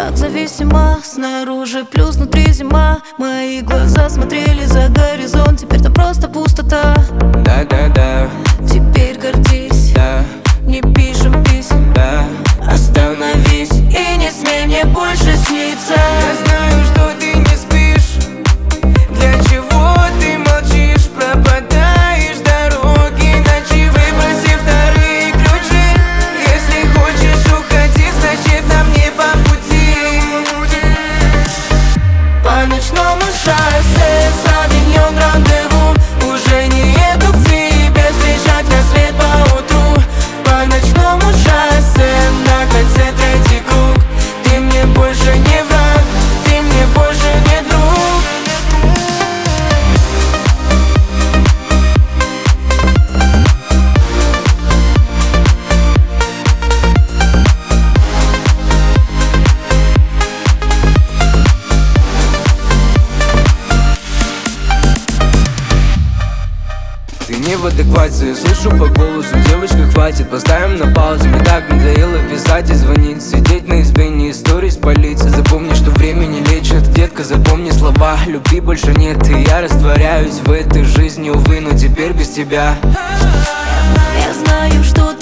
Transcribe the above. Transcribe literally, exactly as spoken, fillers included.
так зависима. Снаружи плюс, внутри зима. Мои глаза смотрели за горизонт, теперь там просто пустота. Да-да-да, теперь гордись, да, не пишем писем, да. остановись и не смей мне больше сниться. Я знаю, что ты не спишь. Для чего ты молчишь? Пропадаешь дороги ночи, выброси вторые ключи. Если хочешь уходи, значит нам не по пути. По ночному шоссе Савиньон рандеву. Уже не еду к тебе встречать рассвет поутру. По ночному шоссе на кольце третий круг. Ты мне больше не враг, ты мне больше не друг. Ты не в адеквате, я слышу по голосу. Девочка, хватит, поставим на паузу. Мне так надоело писать и звонить, сидеть на избе, не истории спалить. Запомни, что время не лечит, детка, запомни слова. Любви больше нет, и я растворяюсь в этой жизни, увы, но теперь без тебя. Я знаю, что